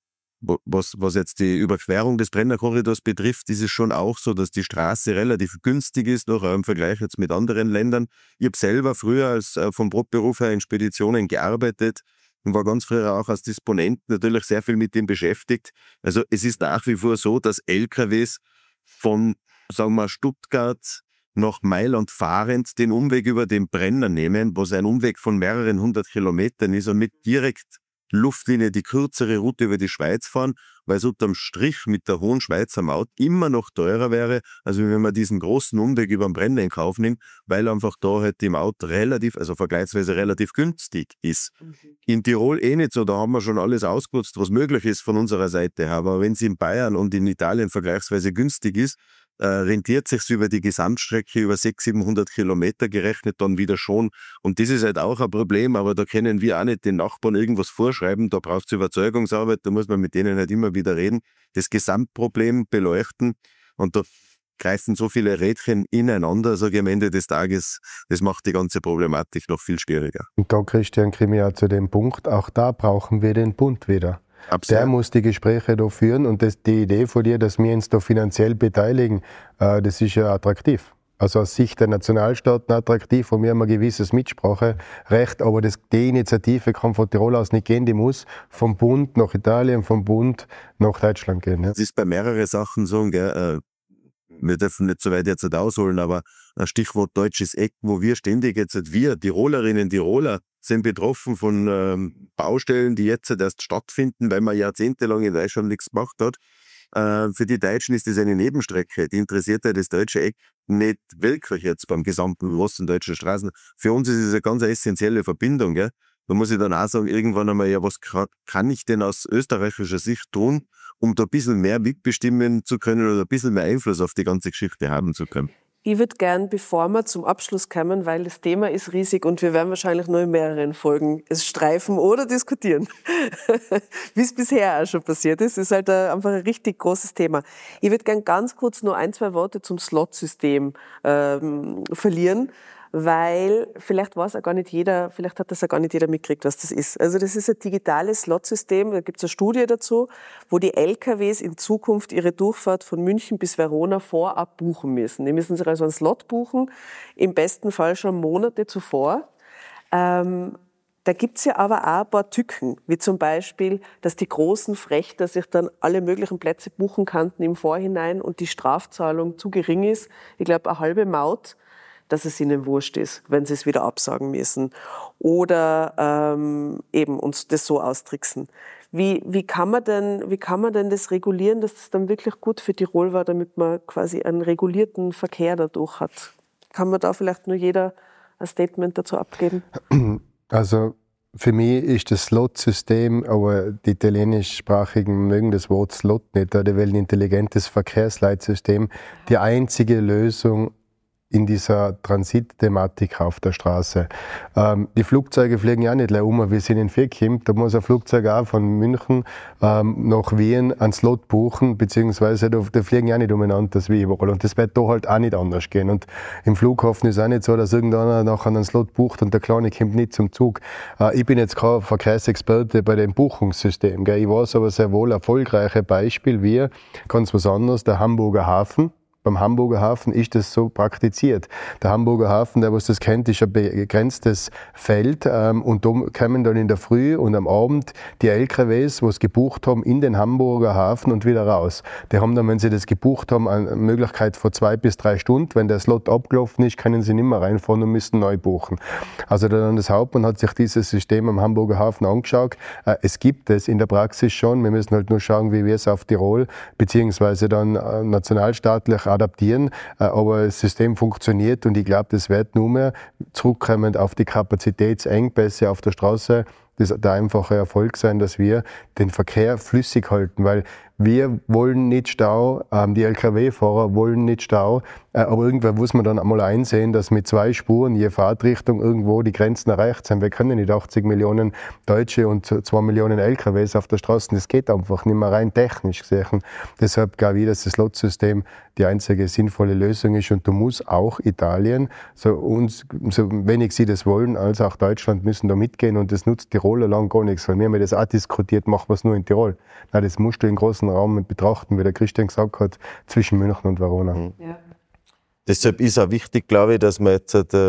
was, was jetzt die Überquerung des Brennerkorridors betrifft, ist es schon auch so, dass die Straße relativ günstig ist, noch im Vergleich jetzt mit anderen Ländern. Ich habe selber früher als äh, vom Brotberuf her in Speditionen gearbeitet und war ganz früher auch als Disponent natürlich sehr viel mit dem beschäftigt. Also es ist nach wie vor so, dass L K Ws von, sagen wir, Stuttgart nach Mailand fahrend den Umweg über den Brenner nehmen, was ein Umweg von mehreren hundert Kilometern ist und mit direkt Luftlinie die kürzere Route über die Schweiz fahren, weil es unterm Strich mit der hohen Schweizer Maut immer noch teurer wäre, als wenn man diesen großen Umweg über den Brenner in Kauf nimmt, weil einfach da halt die Maut relativ, also vergleichsweise relativ günstig ist. Mhm. In Tirol eh nicht so, da haben wir schon alles ausgenutzt, was möglich ist von unserer Seite her, aber wenn es in Bayern und in Italien vergleichsweise günstig ist, Äh, rentiert sich über die Gesamtstrecke über sechshundert, siebenhundert Kilometer gerechnet dann wieder schon. Und das ist halt auch ein Problem, aber da können wir auch nicht den Nachbarn irgendwas vorschreiben, da braucht es Überzeugungsarbeit, da muss man mit denen halt immer wieder reden, das Gesamtproblem beleuchten und da greifen so viele Rädchen ineinander, sage ich am Ende des Tages, das macht die ganze Problematik noch viel schwieriger. Und da, Christian, kommen wir ja zu dem Punkt, auch da brauchen wir den Bund wieder. Absolut. Der muss die Gespräche da führen und das, die Idee von dir, dass wir uns da finanziell beteiligen, äh, das ist ja attraktiv. Also aus Sicht der Nationalstaaten attraktiv, und wir haben ein gewisses Mitspracherecht, aber das, die Initiative kann von Tirol aus nicht gehen, die muss vom Bund nach Italien, vom Bund nach Deutschland gehen. Ja. Es ist bei mehreren Sachen so, gell, wir dürfen nicht so weit jetzt nicht ausholen, aber ein Stichwort deutsches Eck, wo wir ständig jetzt, wir Tirolerinnen, Tiroler, sind betroffen von ähm, Baustellen, die jetzt erst stattfinden, weil man jahrzehntelang in Deutschland nichts gemacht hat. Äh, für die Deutschen ist das eine Nebenstrecke. Die interessiert ja das deutsche Eck nicht wirklich jetzt beim gesamten Osten deutscher Straßen. Für uns ist es eine ganz essentielle Verbindung. Gell? Da muss ich dann auch sagen, irgendwann einmal, ja, was kann, kann ich denn aus österreichischer Sicht tun, um da ein bisschen mehr mitbestimmen zu können oder ein bisschen mehr Einfluss auf die ganze Geschichte haben zu können? Ich würde gern, bevor wir zum Abschluss kommen, weil das Thema ist riesig und wir werden wahrscheinlich nur in mehreren Folgen es streifen oder diskutieren, wie es bisher auch schon passiert ist. Es ist halt einfach ein richtig großes Thema. Ich würde gern ganz kurz nur ein, zwei Worte zum Slot-System ähm, verlieren, weil vielleicht weiß auch gar nicht jeder, vielleicht hat das auch gar nicht jeder mitgekriegt, was das ist. Also das ist ein digitales Slot-System, da gibt es eine Studie dazu, wo die L K Ws in Zukunft ihre Durchfahrt von München bis Verona vorab buchen müssen. Die müssen sich also einen Slot buchen, im besten Fall schon Monate zuvor. Ähm, da gibt's ja aber auch ein paar Tücken, wie zum Beispiel, dass die großen Frächter sich dann alle möglichen Plätze buchen kannten im Vorhinein und die Strafzahlung zu gering ist, ich glaube eine halbe Maut, dass es ihnen wurscht ist, wenn sie es wieder absagen müssen. Oder ähm, eben uns das so austricksen. Wie, wie, kann man denn, wie kann man denn das regulieren, dass das dann wirklich gut für Tirol war, damit man quasi einen regulierten Verkehr dadurch hat? Kann man da vielleicht nur jeder ein Statement dazu abgeben? Also für mich ist das Slot-System, aber die italienischsprachigen mögen das Wort Slot nicht, oder weil ein intelligentes Verkehrsleitsystem die einzige Lösung in dieser Transitthematik auf der Straße. Ähm, die Flugzeuge fliegen ja nicht um, wir sind in Vierkim, da muss ein Flugzeug auch von München ähm, nach Wien einen Slot buchen, beziehungsweise da, da fliegen ja nicht umeinander, das wie überall. Und das wird da halt auch nicht anders gehen. Und im Flughafen ist auch nicht so, dass irgendeiner nachher einen Slot bucht und der Kleine kommt nicht zum Zug. Äh, ich bin jetzt kein Verkehrsexperte bei dem Buchungssystem, gell? Ich weiß aber sehr wohl erfolgreiche Beispiel wie, ganz was anderes, der Hamburger Hafen. Beim Hamburger Hafen ist das so praktiziert. Der Hamburger Hafen, der was das kennt, ist ein begrenztes Feld ähm, und da kommen dann in der Früh und am Abend die L K Ws, die es gebucht haben, in den Hamburger Hafen und wieder raus. Die haben dann, wenn sie das gebucht haben, eine Möglichkeit von zwei bis drei Stunden. Wenn der Slot abgelaufen ist, können sie nicht mehr reinfahren und müssen neu buchen. Also der Landeshauptmann hat sich dieses System am Hamburger Hafen angeschaut. Äh, es gibt es in der Praxis schon. Wir müssen halt nur schauen, wie wir es auf Tirol beziehungsweise dann äh, nationalstaatlich adaptieren, aber das System funktioniert und ich glaube, das wird nur mehr zurückkommend auf die Kapazitätsengpässe auf der Straße das der einfache Erfolg sein, dass wir den Verkehr flüssig halten, weil wir wollen nicht Stau, ähm, die L K W-Fahrer wollen nicht Stau, äh, aber irgendwann muss man dann einmal einsehen, dass mit zwei Spuren je Fahrtrichtung irgendwo die Grenzen erreicht sind. Wir können nicht achtzig Millionen Deutsche und zwei Millionen L K Ws auf der Straße, das geht einfach nicht mehr rein technisch gesehen. Deshalb glaube ich, dass das Slot-System die einzige sinnvolle Lösung ist und da muss auch Italien, so, uns, so wenig sie das wollen, als auch Deutschland müssen da mitgehen und das nutzt Tiroler lang gar nichts, weil wir haben ja das auch diskutiert, machen wir es nur in Tirol. Nein, das musst du in großen Raum betrachten, wie der Christian gesagt hat, zwischen München und Verona. Mhm. Ja. Deshalb ist auch wichtig, glaube ich, dass man jetzt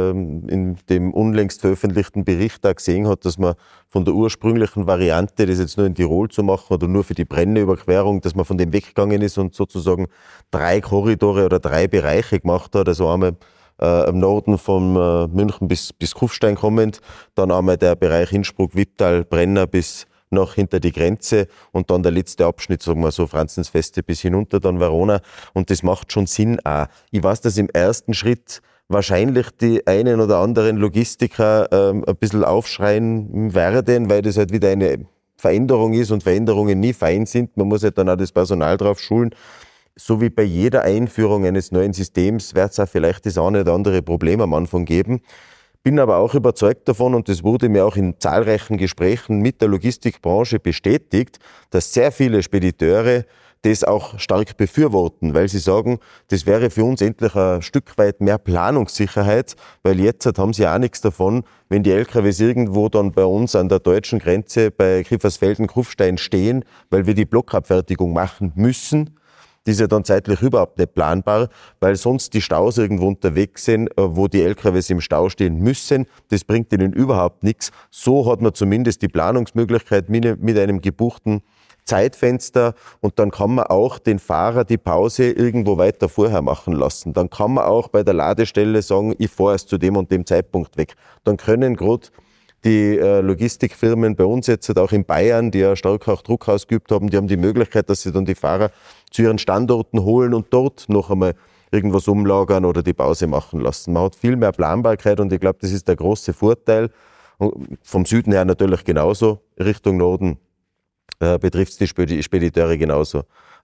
in dem unlängst veröffentlichten Bericht auch gesehen hat, dass man von der ursprünglichen Variante, das jetzt nur in Tirol zu machen oder nur für die Brennerüberquerung, dass man von dem weggegangen ist und sozusagen drei Korridore oder drei Bereiche gemacht hat. Also einmal äh, im Norden von äh, München bis, bis Kufstein kommend, dann einmal der Bereich Innsbruck-Wipptal, Brenner bis nach hinter die Grenze und dann der letzte Abschnitt, sagen wir so, Franzensfeste bis hinunter, dann Verona. Und das macht schon Sinn auch. Ich weiß, dass im ersten Schritt wahrscheinlich die einen oder anderen Logistiker ähm, ein bisschen aufschreien werden, weil das halt wieder eine Veränderung ist und Veränderungen nie fein sind. Man muss halt dann auch das Personal drauf schulen. So wie bei jeder Einführung eines neuen Systems wird es auch vielleicht das eine oder andere Problem am Anfang geben. Bin aber auch überzeugt davon, und das wurde mir auch in zahlreichen Gesprächen mit der Logistikbranche bestätigt, dass sehr viele Spediteure das auch stark befürworten, weil sie sagen, das wäre für uns endlich ein Stück weit mehr Planungssicherheit, weil jetzt haben sie auch nichts davon, wenn die L K Ws irgendwo dann bei uns an der deutschen Grenze bei Griffersfelden-Kufstein stehen, weil wir die Blockabfertigung machen müssen. Das ist ja dann zeitlich überhaupt nicht planbar, weil sonst die Staus irgendwo unterwegs sind, wo die L K Ws im Stau stehen müssen. Das bringt ihnen überhaupt nichts. So hat man zumindest die Planungsmöglichkeit mit einem gebuchten Zeitfenster und dann kann man auch den Fahrer die Pause irgendwo weiter vorher machen lassen. Dann kann man auch bei der Ladestelle sagen, ich fahre erst zu dem und dem Zeitpunkt weg. Dann können gerade die äh, Logistikfirmen bei uns jetzt auch in Bayern, die ja stark auch Druck ausgeübt haben, die haben die Möglichkeit, dass sie dann die Fahrer zu ihren Standorten holen und dort noch einmal irgendwas umlagern oder die Pause machen lassen. Man hat viel mehr Planbarkeit und ich glaube, das ist der große Vorteil. Und vom Süden her natürlich genauso, Richtung Norden äh, betrifft es die Spediteure genauso.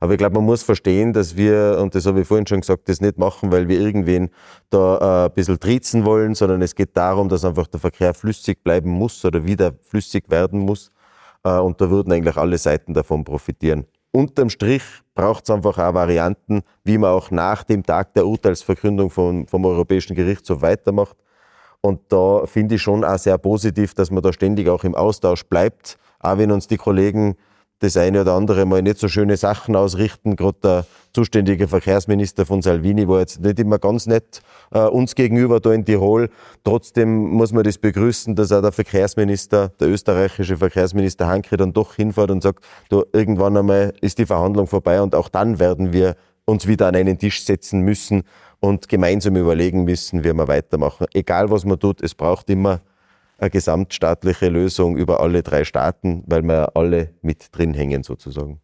Aber ich glaube, man muss verstehen, dass wir, und das habe ich vorhin schon gesagt, das nicht machen, weil wir irgendwen da äh, ein bisschen triezen wollen, sondern es geht darum, dass einfach der Verkehr flüssig bleiben muss oder wieder flüssig werden muss. Äh, und da würden eigentlich alle Seiten davon profitieren. Unterm Strich braucht es einfach auch Varianten, wie man auch nach dem Tag der Urteilsverkündung vom, vom Europäischen Gerichtshof weitermacht. Und da finde ich schon auch sehr positiv, dass man da ständig auch im Austausch bleibt, auch wenn uns die Kollegen das eine oder andere mal nicht so schöne Sachen ausrichten. Gerade der zuständige Verkehrsminister von Salvini war jetzt nicht immer ganz nett äh, uns gegenüber da in Tirol. Trotzdem muss man das begrüßen, dass auch der Verkehrsminister, der österreichische Verkehrsminister Hankri dann doch hinfährt und sagt, du, irgendwann einmal ist die Verhandlung vorbei und auch dann werden wir uns wieder an einen Tisch setzen müssen und gemeinsam überlegen müssen, wie wir weitermachen. Egal was man tut, es braucht immer eine gesamtstaatliche Lösung über alle drei Staaten, weil wir alle mit drin hängen sozusagen.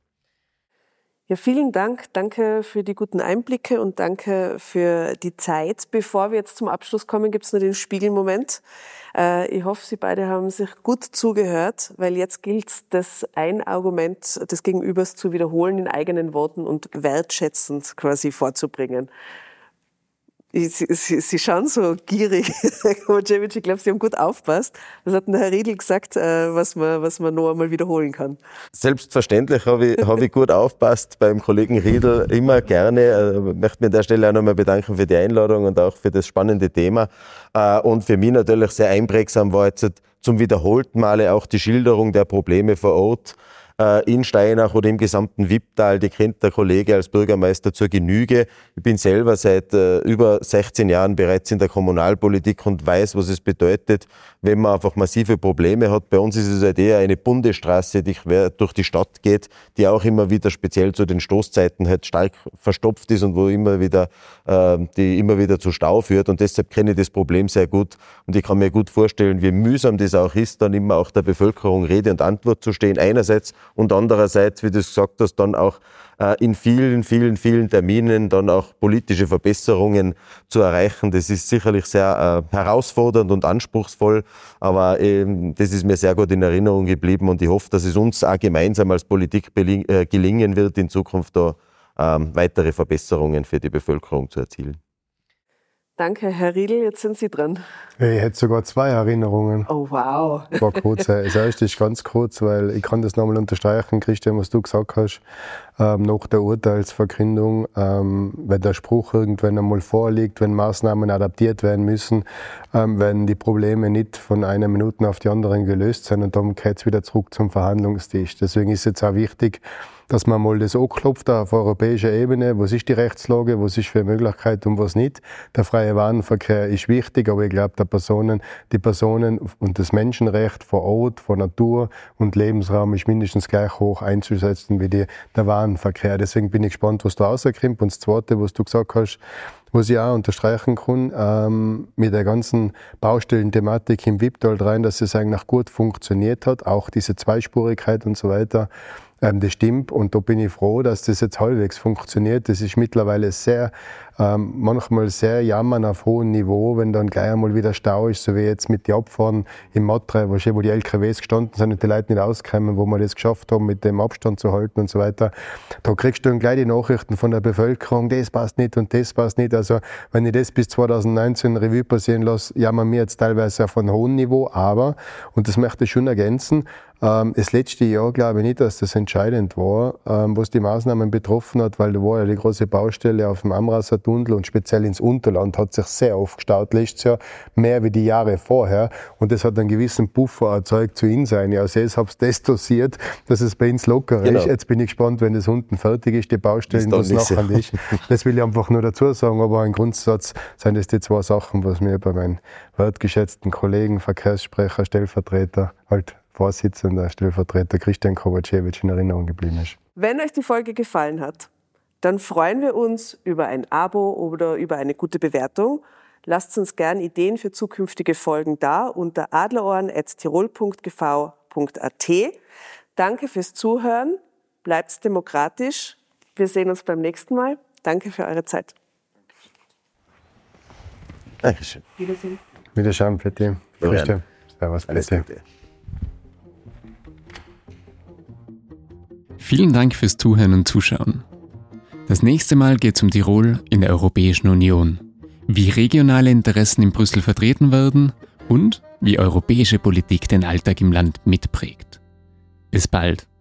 Ja, vielen Dank. Danke für die guten Einblicke und danke für die Zeit. Bevor wir jetzt zum Abschluss kommen, gibt es nur den Spiegelmoment. Äh, ich hoffe, Sie beide haben sich gut zugehört, weil jetzt gilt es, das ein Argument des Gegenübers zu wiederholen in eigenen Worten und wertschätzend quasi vorzubringen. Sie, Sie, Sie schauen so gierig, Herr Kovacevic, ich glaube, Sie haben gut aufgepasst. Was hat denn der Herr Riedl gesagt, was man, was man noch einmal wiederholen kann? Selbstverständlich habe ich, habe ich gut aufgepasst beim Kollegen Riedl, immer gerne. Ich möchte mich an der Stelle auch nochmal bedanken für die Einladung und auch für das spannende Thema. Und für mich natürlich sehr einprägsam war jetzt zum wiederholten Male auch die Schilderung der Probleme vor Ort in Steinach oder im gesamten Wipptal, die kennt der Kollege als Bürgermeister zur Genüge. Ich bin selber seit äh, über sechzehn Jahren bereits in der Kommunalpolitik und weiß, was es bedeutet, wenn man einfach massive Probleme hat. Bei uns ist es halt eher eine Bundesstraße, die quer durch die Stadt geht, die auch immer wieder speziell zu den Stoßzeiten halt stark verstopft ist und wo immer wieder, äh, die immer wieder zu Stau führt. Und deshalb kenne ich das Problem sehr gut. Und ich kann mir gut vorstellen, wie mühsam das auch ist, dann immer auch der Bevölkerung Rede und Antwort zu stehen. Einerseits und andererseits, wie du es gesagt hast, dann auch äh, in vielen, vielen, vielen Terminen dann auch politische Verbesserungen zu erreichen. Das ist sicherlich sehr äh, herausfordernd und anspruchsvoll, aber ähm, das ist mir sehr gut in Erinnerung geblieben und ich hoffe, dass es uns auch gemeinsam als Politik beling- äh, gelingen wird, in Zukunft da ähm, weitere Verbesserungen für die Bevölkerung zu erzielen. Danke, Herr Riedl, jetzt sind Sie dran. Ich hätte sogar zwei Erinnerungen. Oh, wow. War kurz. Das erste ist ganz kurz, weil ich kann das nochmal unterstreichen, Christian, was du gesagt hast, ähm, nach der Urteilsverkündung, ähm, wenn der Spruch irgendwann einmal vorliegt, wenn Maßnahmen adaptiert werden müssen, ähm, wenn die Probleme nicht von einer Minute auf die andere gelöst sind und dann geht es wieder zurück zum Verhandlungstisch. Deswegen ist es jetzt auch wichtig, dass man mal das anklopft auf europäischer Ebene. Was ist die Rechtslage, was ist für eine Möglichkeit und was nicht. Der freie Warenverkehr ist wichtig, aber ich glaube, der Personen, die Personen und das Menschenrecht vor Ort, vor Natur und Lebensraum ist mindestens gleich hoch einzusetzen wie die, der Warenverkehr. Deswegen bin ich gespannt, was da rauskommt. Und das Zweite, was du gesagt hast, was ich auch unterstreichen kann, ähm, mit der ganzen Baustellenthematik im Wipptal rein, dass es eigentlich gut funktioniert hat, auch diese Zweispurigkeit und so weiter. Ähm, das stimmt und da bin ich froh, dass das jetzt halbwegs funktioniert. Das ist mittlerweile sehr, ähm, manchmal sehr jammern auf hohem Niveau, wenn dann gleich einmal wieder Stau ist, so wie jetzt mit den Abfahren im Matre, wo die L K Ws gestanden sind und die Leute nicht auskommen, wo wir das geschafft haben, mit dem Abstand zu halten und so weiter. Da kriegst du dann gleich die Nachrichten von der Bevölkerung, das passt nicht und das passt nicht. Also wenn ich das bis zweitausendneunzehn Revue passieren lasse, jammern wir jetzt teilweise auf einem hohen Niveau, aber, und das möchte ich schon ergänzen, Ähm, das letzte Jahr glaube ich nicht, dass das entscheidend war, ähm, was die Maßnahmen betroffen hat, weil da war ja die große Baustelle auf dem Amraser Tunnel und speziell ins Unterland hat sich sehr aufgestaut letztes Jahr, mehr wie die Jahre vorher und das hat einen gewissen Puffer erzeugt zu uns sein. Also jetzt habe ich das dosiert, dass es bei uns locker genau. ist. Jetzt bin ich gespannt, wenn das unten fertig ist, die Baustellen, was nachher ist. Das will ich einfach nur dazu sagen, aber im Grundsatz sind das die zwei Sachen, was mir bei meinen wertgeschätzten Kollegen, Verkehrssprecher, Stellvertreter, halt Vorsitzender, Stellvertreter Christian Kovacevic in Erinnerung geblieben ist. Wenn euch die Folge gefallen hat, dann freuen wir uns über ein Abo oder über eine gute Bewertung. Lasst uns gern Ideen für zukünftige Folgen da unter adlerohren at tirol punkt g v punkt a t. Danke fürs Zuhören, bleibt demokratisch. Wir sehen uns beim nächsten Mal. Danke für eure Zeit. Dankeschön. Wiedersehen. Wiederschauen, bitte. Christian. Servus, bitte. Vielen Dank fürs Zuhören und Zuschauen. Das nächste Mal geht es um Tirol in der Europäischen Union, wie regionale Interessen in Brüssel vertreten werden und wie europäische Politik den Alltag im Land mitprägt. Bis bald.